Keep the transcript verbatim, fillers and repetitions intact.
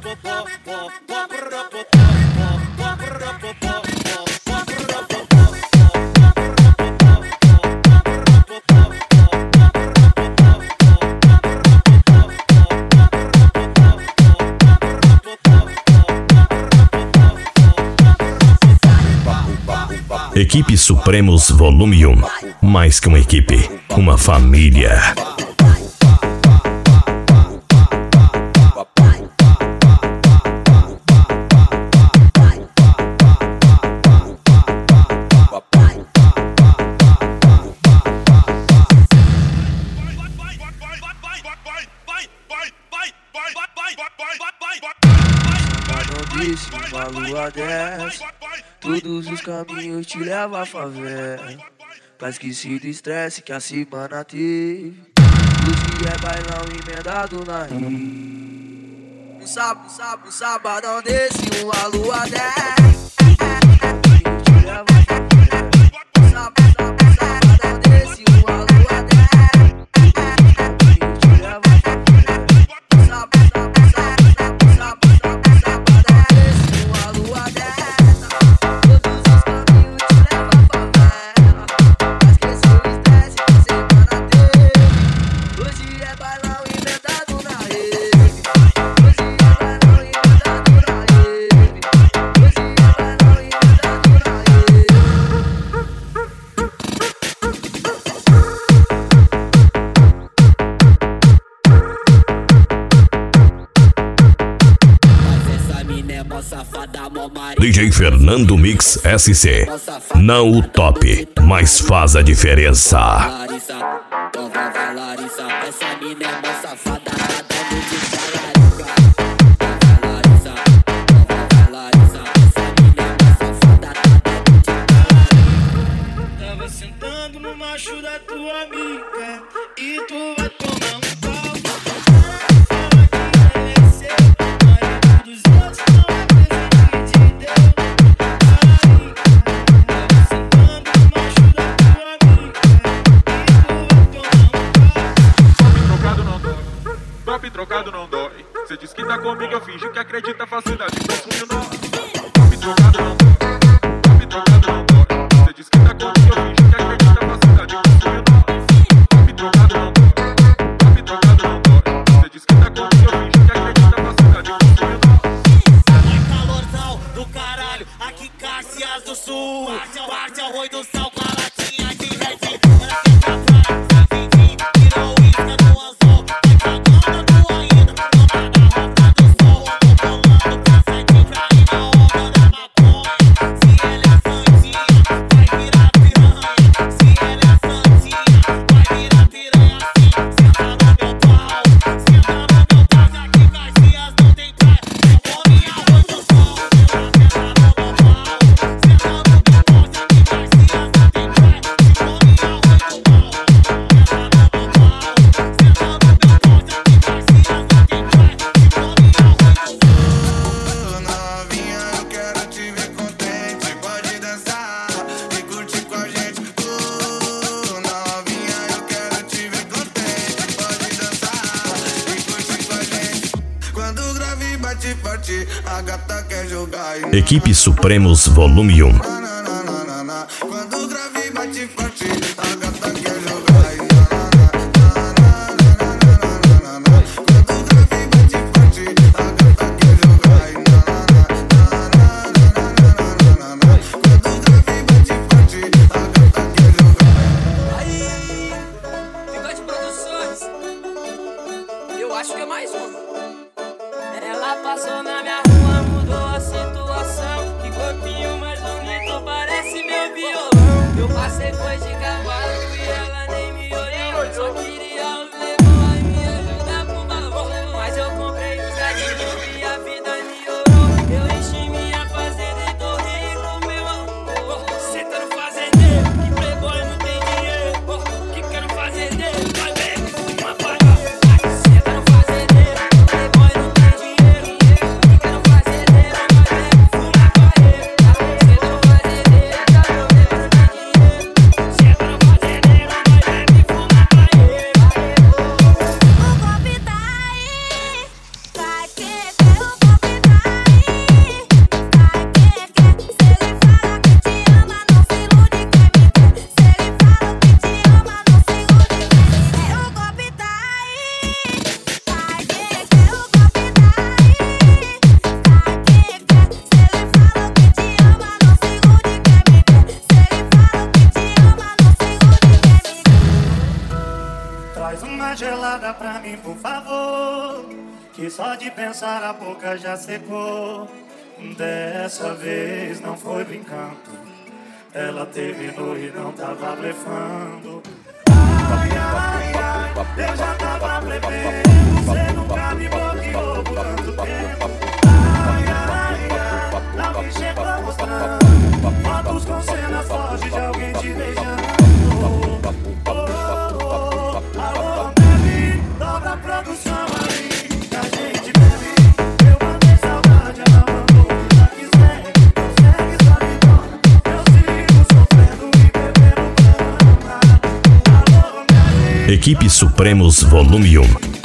Equipe Supremos Volume um. Mais que uma equipe, uma família. Uma lua dessa, todos os caminhos te levam à favela. Pra esquecer do estresse que a semana teve. Hoje é bailão emendado na rio. Um sábado, um sábado, um sabadão desse, uma lua dessa. Te leva à favela. Um sábado, sábado, um sabadão desse, uma lua dessa. Te leva à favela. Um sábado, sábado, sábado, sábado, sábado, sabadão desse, uma lua dessa. Todos os caminhos te levam à favela. Pra esquecer o estresse que a semana teve. Hoje é bailão inventado na rede. Hoje é bailão inventado na rede. Hoje é bailão inventado na rede. Mas essa mina é mó safada, mó maria. D J Fernando Mix S C. Não o top, mas faz a diferença. Larissa, então vai, vai, Larissa. Essa mina é mó safada, tá dando de caralho. Vai, Larissa, então vai, vai, Larissa. Essa mina é mó safada, tá dando de caralho. Tava sentando no macho da tua amiga e tu vai tomar um pau. Fala que ele é seu, marido dos outros, não é presente que te deu. Tava sentando no macho da tua amiga e tu vai tomar um pau. Top trocado não dói. Cê diz que tá comigo, eu fingi que acredita, facilidade consumiu nós. Top trocado não dói. Top trocado não dói. Cê diz que tá comigo, eu fingi que acredita, facilidade consumiu nós. Top trocado não dói. Top trocado não dói. Cê diz que tá comigo, eu fingi que acredita, facilidade consumiu nós. Vai calorzão do caralho, aqui Caxias do Sul. Parte ao Rui do Sal com a latinha de Red. Ela quer pra praia, sabe de virou isca do anzol. Vai cagando tu ainda, não tá na rota do sol. Tô rolando pra sete pra ir na obra da maconha. Se ela é santinha, vai virar piranha. Se ela é santinha, vai virar piranha assim. Senta no meu pau, senta no meu pau. Já que Caxias não tem praia, eu come arroz do sol. Ela senta no meu pau, senta no meu pau. Já que Caxias não tem praia, eu come arroz do sol. Senta no meu pau, senta no meu pau. Já que Caxias não tem praia, eu come arroz do sol. Novinha, eu quero te ver contente. Pode dançar e curtir com a gente. Oh, novinha, eu quero te ver contente. Pode dançar e curtir com a gente. Quando o grave bate forte, a gata quer jogar. E Equipe Supremos Volume um. na, na, na, na, na, na. Quando o grave bate forte, a gata quer jogar. E na, na, na, na, na, na, na, na, na. Quando o grave bate forte, a gata quer jogar. E na, na, na, na, na, na, na, na, na. Quando o grave bate forte, a gata quer jogar. Aí, Bigode Produções. Eu acho que é mais um. Ela passou na minha rua, mudou a situação. Que corpinho mais bonito, parece meu violão. Eu passei, foi de cavalo e ela nem me olhou. Só queria os levar e me ajudar pro valor. Mas eu comprei os gatinhos e a vida melhorou. Eu enchi minha fazenda e tô rico, meu amor. Cê tá no fazendeiro, que playboy não tem dinheiro. Que quero fazendeiro, vai ver, uma faca. Cê tá no fazendeiro, que playboy não tem dinheiro. Que quero fazendeiro, vai ver, fuma carreira. Cê tá no fazendeiro, que playboy não tem dinheiro. Cê pra mim, por favor, que só de pensar a boca já secou. Dessa vez não foi brincando, ela terminou e não tava blefando. Ai, ai, ai, eu já tava blefando, você nunca me bloqueou por tanto tempo. Ai, ai, ai, não me chegou mostrando fotos com cenas fortes de alguém te beijando. Oh, oh, oh, alô, bebe, dobra a produção aí, que a gente bebe. Eu mandei saudade, ela mandou o que já quiser. Consegue sua vidona, eu sigo sofrendo e bebendo pra amar. Alô, bebe. Equipe Supremos Volume um.